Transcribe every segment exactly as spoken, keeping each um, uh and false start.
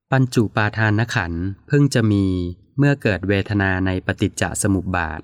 ปัญจุปาทานขันธ์เพิ่งจะมีเมื่อเกิดเวทนาในปฏิจจสมุปบาท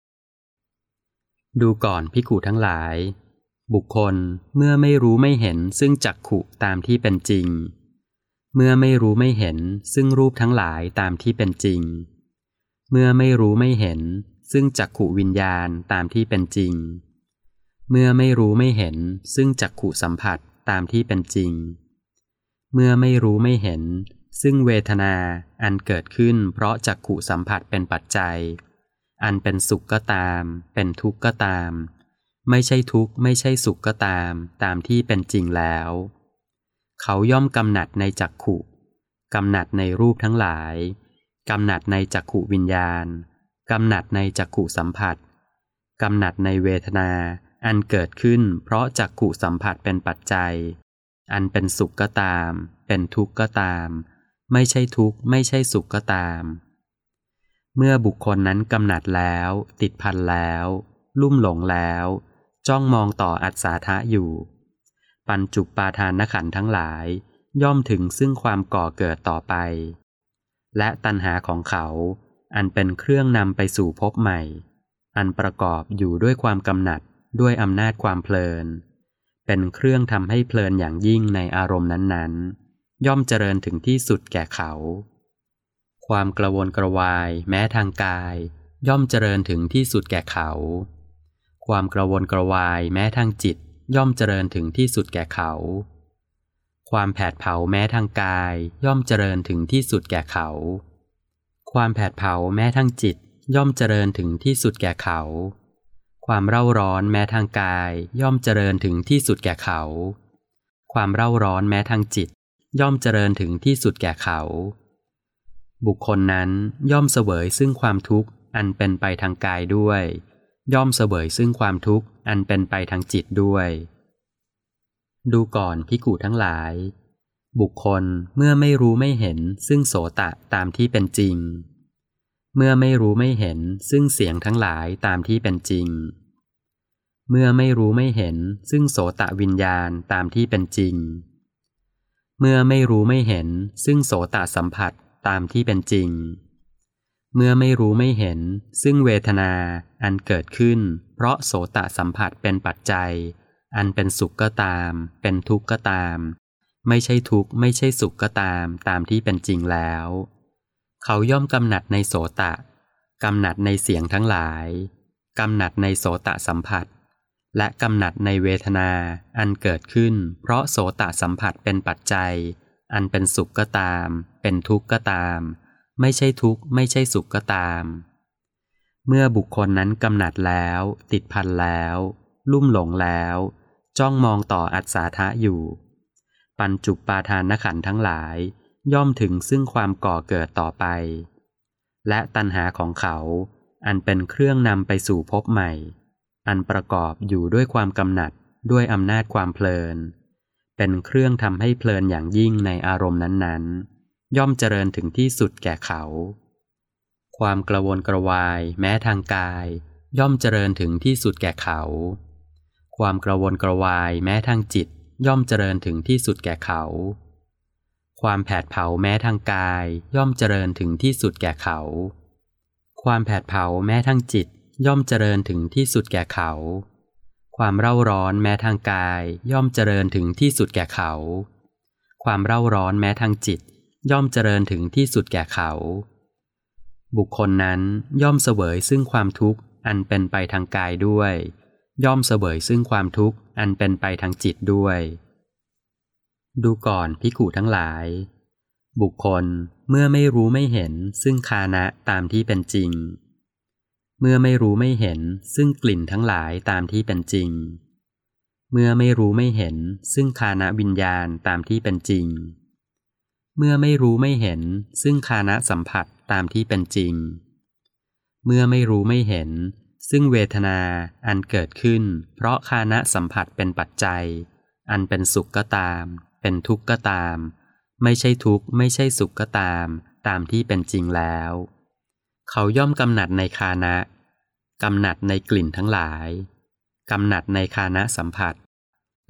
ดูก่อนภิกขุทั้งหลายบุคคลเมื่อไม่รู้ไม่เห็นซึ่งจักขุตามที่เป็นจริงเมื่อไม่รู้ไม่เห็นซึ่งรูปทั้งหลายตามที่เป็นจริงเมื่อไม่รู้ไม่เห็นซึ่งจักขุวิญญาณตามที่เป็นจริงเมื่อไม่รู้ไม่เห็นซึ่งจักขุสัมผัสตามที่เป็นจริงเมื่อไม่รู้ไม่เห็นซึ่งเวทนาอันเกิดขึ้นเพราะจักขุสัมผัสเป็นปัจจัยอันเป็นสุขก็ตามเป็นทุกข์ก็ตามไม่ใช่ทุกข์ไม่ใช่สุขก็ตามตามที่เป็นจริงแล้วเขาย่อมกำหนัดในจักขุกำหนัดในรูปทั้งหลายกำหนัดในจักขุวิญญาณกำหนัดในจักขุสัมผัสกำหนัดในเวทนาอันเกิดขึ้นเพราะจักขุสัมผัสเป็นปัจจัยอันเป็นสุขก็ตามเป็นทุกข์ก็ตามไม่ใช่ทุกข์ไม่ใช่สุขก็ตามเมื่อบุคคลนั้นกำหนัดแล้วติดพันแล้วลุ่มหลงแล้วจ้องมองต่ออัศสาทะอยู่ปัญจุปาทานขันธ์ทั้งหลายย่อมถึงซึ่งความก่อเกิดต่อไปและตัณหาของเขาอันเป็นเครื่องนำไปสู่ภพใหม่อันประกอบอยู่ด้วยความกำหนัดด้วยอำนาจความเพลินเป็นเครื่องทำให้เพลินอย่างยิ่งในอารมณ์นั้นๆย่อมเจริญถึงที่สุดแก่เขาความกระวนกระวายแม้ทางกายย่อมเจริญถึงที่สุดแก่เขาความกระวนกระวายแม้ทางจิตย่อมเจริญถึงที่สุดแก่เขาความแผดเผาแม้ทางกายย่อมเจริญถึงที่สุดแก่เขาความแผดเผาแม้ทางจิตย่อมเจริญถึงที่สุดแก่เขาความเร่าร้อนแม้ทางกายย่อมเจริญถึงที่สุดแก่เขาความเร่าร้อนแม้ทางจิตย่อมเจริญถึงที่สุดแก่เขาบุคคลนั้นย่อมเสวยซึ่งความทุกข์อันเป็นไปทางกายด้วยย่อมเสวยซึ่งความทุกข์อันเป็นไปทางจิตด้วยดูก่อนภิกขุทั้งหลายบุคคลเมื่อไม่รู้ไม่เห็นซึ่งโสตะตามที่เป็นจริงเมื่อไม่รู้ไม่เห็นซึ่งเสียงทั้งหลายตามที่เป็นจริงเมื่อไม่รู้ไม่เห็นซึ่งโสตะวิญญาณตามที่เป็นจริงเมื่อไม่รู้ไม่เห็นซึ่งโสตะสัมผัสตามที่เป็นจริงเมื่อไม่รู้ไม่เห็นซึ่งเวทนาอันเกิดขึ้นเพราะโสตะสัมผัสเป็นปัจจัยอันเป็นสุขก็ตามเป็นทุกข์ก็ตามไม่ใช่ทุกข์ไม่ใช่สุขก็ตามตามที่เป็นจริงแล้วเขาย่อมกำหนัดในโสตะกำหนัดในเสียงทั้งหลายกำหนัดในโสตะสัมผัสและกำหนัดในเวทนาอันเกิดขึ้นเพราะโสตะสัมผัสเป็นปัจจัยอันเป็นสุขก็ตามเป็นทุกข์ก็ตามไม่ใช่ทุกข์ไม่ใช่สุขก็ตามเมื่อบุคคลนั้นกำหนัดแล้วติดพันแล้วลุ่มหลงแล้วจ้องมองต่ออัศสาทะอยู่ปัญจุปาทานขันธ์ทั้งหลายย่อมถึงซึ่งความก่อเกิดต่อไปและตัณหาของเขาอันเป็นเครื่องนำไปสู่ภพใหม่อันประกอบอยู่ด้วยความกำหนัดด้วยอำนาจความเพลินเป็นเครื่องทำให้เพลินอย่างยิ่งในอารมณ์นั้นๆย่อมเจริญถึงที่สุดแก่เขาความกระวนกระวายแม้ทางกายย่อมเจริญถึงที่สุดแก่เขาความกระวนกระวายแม้ทางจิตย่อมเจริญถึงที่สุดแก่เขาความแผดเผาแม้ทางกายย่อมเจริญถึงที่สุดแก่เขาความแผดเผาแม้ทางจิตย่อมเจริญถึงที่สุดแก่เขาความเร่าร้อนแม้ทางกายย่อมเจริญถึงที่สุดแก่เขาความเร่าร้อนแม้ทางจิตย่อมเจริญถึงที่สุดแก่เขาบุคคลนั้นย่อมเสวยซึ่งความทุกข์อันเป็นไปทางกายด้วยย่อมเสวยซึ่งความทุกข์อันเป็นไปทางจิตด้วยดูก่อนภิกขุทั้งหลายบุคคลเมื่อไม่รู้ไม่เห็นซึ่งฆานะตามที่เป็นจริงเมื่อไม่รู้ไม่เห็นซึ่งกลิ่นทั้งหลายตามที่เป็นจริงเมื่อไม่รู้ไม่เห็นซึ่งฆานะวิญญาณตามที่เป็นจริงเมื่อไม่รู้ไม่เห็นซึ่งฆานะสัมผัสตามที่เป็นจริงเมื่อไม่รู้ไม่เห็นซึ่งเวทนาอันเกิดขึ้นเพราะฆานะสัมผัสเป็นปัจจัยอันเป็นสุขก็ตามเป็นทุกข์ก็ตามไม่ใช่ทุกข์ไม่ใช่สุขก็ตามตามที่เป็นจริงแล้วเขาย่อมกำหนัดในฆานะกำหนัดในกลิ่นทั้งหลายกำหนัดในฆานะสัมผัส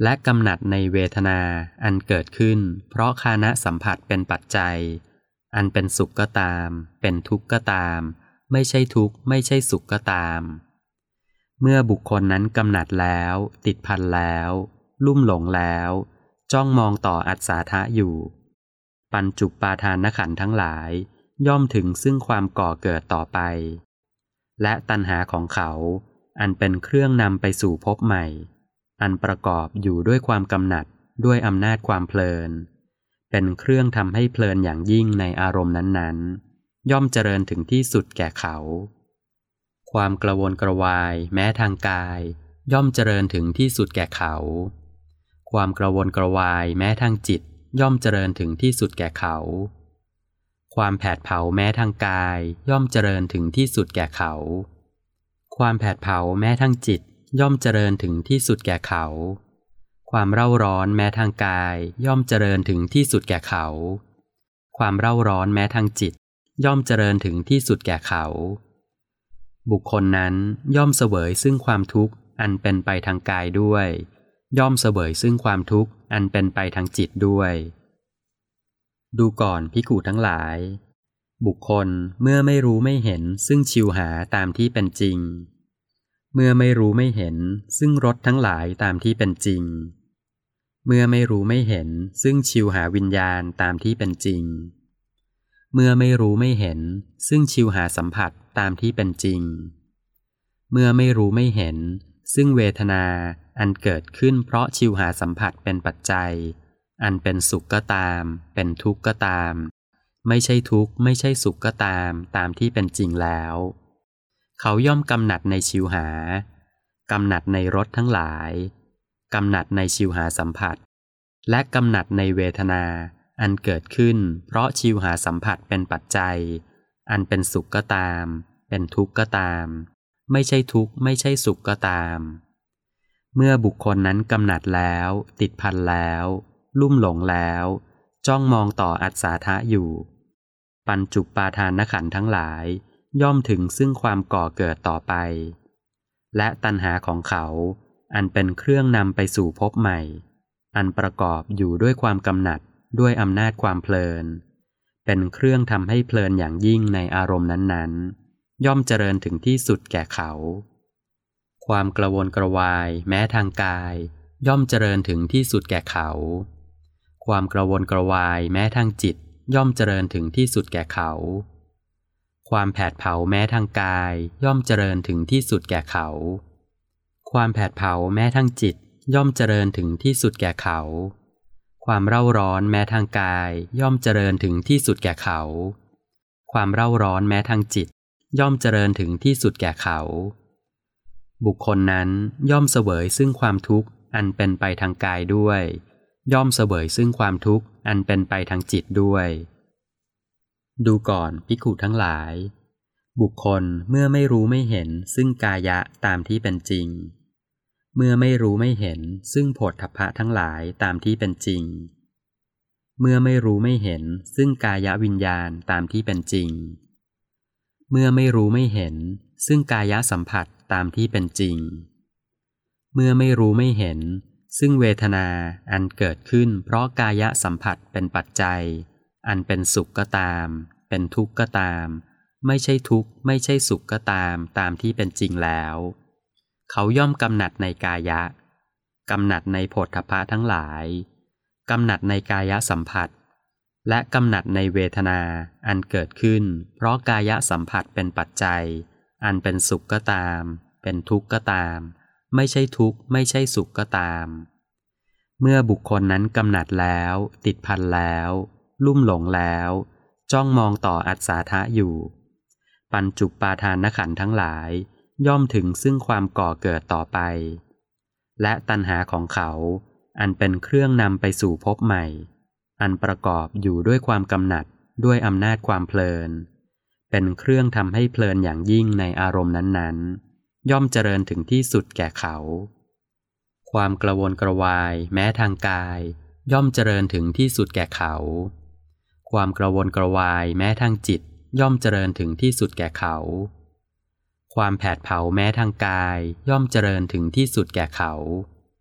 และกำหนัดในเวทนาอันเกิดขึ้นเพราะฆานะสัมผัสเป็นปัจจัยอันเป็นสุขก็ตามเป็นทุกข์ก็ตามไม่ใช่ทุกข์ไม่ใช่สุขก็ตามเมื่อบุคคลนั้นกำหนัดแล้วติดพันแล้วลุ่มหลงแล้วจ้องมองต่ออัศสาทะอยู่ปัญจุปปาทานขันธ์ทั้งหลายย่อมถึงซึ่งความก่อเกิดต่อไปและตัณหาของเขาอันเป็นเครื่องนำไปสู่ภพใหม่อันประกอบอยู่ด้วยความกำหนัดด้วยอำนาจความเพลินเป็นเครื่องทำให้เพลินอย่างยิ่งในอารมณ์นั้นๆย่อมเจริญถึงที่สุดแก่เขาความกระวนกระวายแม้ทางกายย่อมเจริญถึงที่สุดแก่เขาความกระวนกระวายแม้ทางจิตย่อมเจริญถึงที่สุดแก่เขาความแผดเผาแม้ทางกายย่อมเจริญถึงที่สุดแก่เขาความแผดเผาแม้ทางจิตย่อมเจริญถึงที่สุดแก่เขาความเร่าร้อนแม้ทางกายย่อมเจริญถึงที่สุดแก่เขาความเร่าร้อนแม้ทางจิตย่อมเจริญถึงที่สุดแก่เขาบุคคลนั้นย่อมเสวยซึ่งความทุกข์อันเป็นไปทางกายด้วยย่อมเสวยซึ่งความทุกข์อันเป็นไปทางจิตด้วยดูก่อนภิกขุทั้งหลายบุคคลเมื่อไม่รู้ไม่เห็นซึ่งชิวหาตามที่เป็นจริงเมื่อไม่รู้ไม่เห็นซึ่งรสทั้งหลายตามที่เป็นจริงเมื่อไม่รู้ไม่เห็นซึ่งชิวหาวิญญาณตามที่เป็นจริงเมื่อไม่รู้ไม่เห็นซึ่งชิวหาสัมผัสตามที่เป็นจริงเมื่อไม่รู้ไม่เห็นซึ่งเวทนาอันเกิดขึ้นเพราะชิวหาสัมผัสเป็นปัจจัยอันเป็นสุขก็ตามเป็นทุกข์ก็ตามไม่ใช่ทุกข์ไม่ใช่สุขก็ตามตามที่เป็นจริงแล้วเขาย่อมกำหนัดในชิวหากำหนัดในรสทั้งหลายกำหนัดในชิวหาสัมผัสและกำหนัดในเวทนาอันเกิดขึ้นเพราะชิวหาสัมผัสเป็นปัจจัยอันเป็นสุขก็ตามเป็นทุกข์ก็ตามไม่ใช่ทุกข์ไม่ใช่สุขก็ตามเมื่อบุคคลนั้นกำหนัดแล้วติดพันแล้วลุ่มหลงแล้วจ้องมองต่ออัศสาทะอยู่ปัญจุปปาทานขันธ์ทั้งหลายย่อมถึงซึ่งความก่อเกิดต่อไปและตัณหาของเขาอันเป็นเครื่องนำไปสู่ภพใหม่อันประกอบอยู่ด้วยความกำหนัดด้วยอำนาจความเพลินเป็นเครื่องทำให้เพลินอย่างยิ่งในอารมณ์นั้นๆย่อมเจริญถึงที่สุดแก่เขาความกระวนกระวายแม้ทางกายย่อมเจริญถึงที่สุดแก่เขาความกระวนกระวายแม้ทางจิตย่อมเจริญถึงที่สุดแก่เขาความแผดเผาแม้ทางกายย่อมเจริญถึงที่สุดแก่เขาความแผดเผาแม้ทางจิตย่อมเจริญถึงที่สุดแก่เขาความเร่าร้อนแม้ทางกายย่อมเจริญถึงที่สุดแก่เขาความเร่าร้อนแม้ทางจิตย่อมเจริญถึงที่สุดแก่เขาบุคคลนั้นย่อมเสวยซึ่งความทุกข์อันเป็นไปทางกายด้วยย่อมเสวยซึ่งความทุกข์อันเป็นไปทางจิตด้วยดูก่อนภิกขุทั้งหลายบุคคลเมื่อไม่รู้ไม่เห็นซึ่งกายะตามที่เป็นจริงเมื่อไม่รู้ไม่เห็นซึ่งโผฏฐัพพะทั้งหลายตามที่เป็นจริงเมื่อไม่รู้ไม่เห็นซึ่งกายวิญญาณตามที่เป็นจริงเมื่อไม่รู้ไม่เห็นซึ่งกายสัมผัสตามที่เป็นจริงเมื่อไม่รู้ไม่เห็นซึ่งเวทนาอันเกิดขึ้นเพราะกายสัมผัสเป็นปัจจัยอันเป็นสุขก็ตามเป็นทุกข์ก็ตามไม่ใช่ทุกข์ไม่ใช่สุขก็ตามตามที่เป็นจริงแล้วเขาย่อมกำหนัดในกายะกำหนัดในโผฏฐัพพะทั้งหลายกำหนัดในกายสัมผัสและกำหนัดในเวทนาอันเกิดขึ้นเพราะกายสัมผัสเป็นปัจจัยอันเป็นสุขก็ตามเป็นทุกข์ก็ตามไม่ใช่ทุกข์ไม่ใช่สุขก็ตามเมื่อบุคคลนั้นกำหนัดแล้วติดพันแล้วลุ่มหลงแล้วจ้องมองต่ออัศสาทะอยู่ปัญจุปปาทานขันธ์ทั้งหลายย่อมถึงซึ่งความก่อเกิดต่อไปและตัณหาของเขาอันเป็นเครื่องนำไปสู่ภพใหม่อันประกอบอยู่ด้วยความกำหนัดด้วยอำนาจความเพลินเป็นเครื่องทำให้เพลินอย่างยิ่งในอารมณ์นั้นๆย่อมเจริญถึงที่สุดแก่เขาความกระวนกระวายแม้ทางกายย่อมเจริญถึงที่สุดแก่เขาความกระวนกระวายแม้ทางจิตย่อมเจริญถึงที่สุดแก่เขาความแผดเผาแม้ทางกายย่อมเจริญถึงที่สุดแก่เขา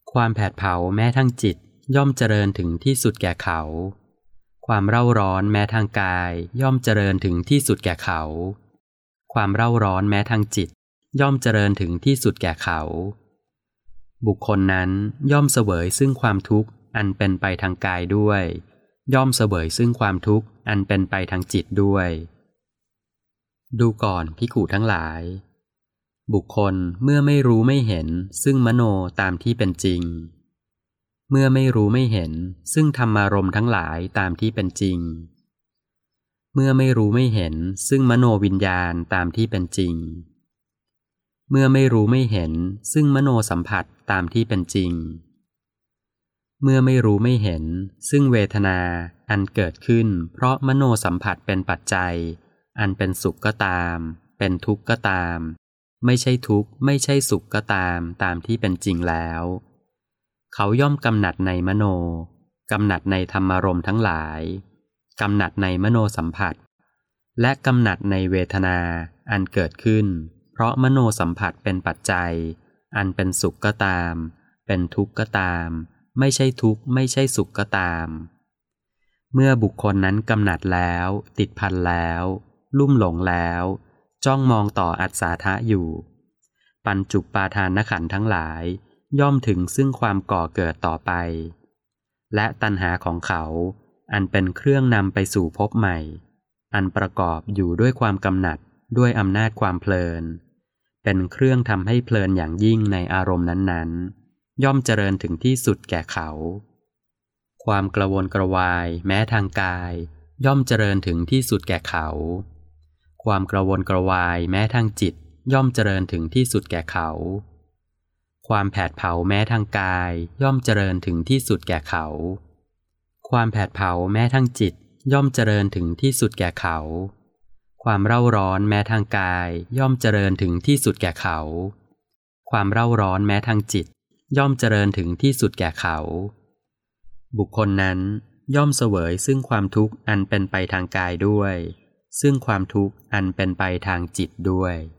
ความแผดเผาแม้ทางจิตย่อมเจริญถึงที่สุดแก่เขาความเร่าร้อนแม้ทางกายย่อมเจริญถึงที่สุดแก่เขาความเร่าร้อนแม้ทางจิตย่อมเจริญถึงที่สุดแก่เขาบุคคลนั้นย่อมเสวยซึ่งความทุกข์อันเป็นไปทางกายด้วยย่อมเสวยซึ่งความทุกข์อันเป็นไปทางจิตด้วยดูก่อนภิกขุทั้งหลายบุคคลเมื่อไม่รู้ไม่เห็นซึ่งมโนตามที่เป็นจริงเมื่อไม่รู้ไม่เห็นซึ่งธรรมารมณ์ทั้งหลายตามที่เป็นจริงเมื่อไม่รู้ไม่เห็นซึ่งมโนวิญญาณตามที่เป็นจริงเมื่อไม่รู้ไม่เห็นซึ่งมโนสัมผัสตามที่เป็นจริงเมื่อไม่รู้ไม่เห็นซึ่งเวทนาอันเกิดขึ้นเพราะมโนสัมผัสเป็นปัจจัยอันเป็นสุขก็ตามเป็นทุกข์ก็ตามไม่ใช่ทุกข์ไม่ใช่สุขก็ตามตามที่เป็นจริงแล้วเขาย่อมกำหนัดในมโนกำหนัดในธรรมารมณ์ทั้งหลายกำหนัดในมโนสัมผัสและกำหนัดในเวทนาอันเกิดขึ้นเพราะมโนสัมผัสเป็นปัจจัยอันเป็นสุขก็ตามเป็นทุกข์ก็ตามไม่ใช่ทุกข์ไม่ใช่สุขก็ตามเมื่อบุคคลนั้นกำหนัดแล้วติดพันแล้วลุ่มหลงแล้วจ้องมองต่ออัศสาทะอยู่ปัญจุปาทานขันธ์ทั้งหลายย่อมถึงซึ่งความก่อเกิดต่อไปและตัณหาของเขาอันเป็นเครื่องนำไปสู่ภพใหม่อันประกอบอยู่ด้วยความกำหนัดด้วยอำนาจความเพลินเป็นเครื่องทำให้เพลินอย่างยิ่งในอารมณ์นั้นๆย่อมเจริญถึงที่สุดแก่เขาความกระวนกระวายแม้ทางกายย่อมเจริญถึงที่สุดแก่เขาความกระวนกระวายแม้ทางจิตย่อมเจริญถึงที่สุดแก่เขาความแผดเผาแม้ทางกายย่อมเจริญถึงที่สุดแก่เขาความแผดเผาแม้ทางจิตย่อมเจริญถึงที่สุดแก่เขาความเร่าร้อนแม้ทางกายย่อมเจริญถึงที่สุดแก่เขาความเร่าร้อนแม้ทางจิตย่อมเจริญถึงที่สุดแก่เขาบุคคลนั้นย่อมเสวยซึ่งความทุกข์อันเป็นไปทางกายด้วยซึ่งความทุกข์อันเป็นไปทางจิตด้วย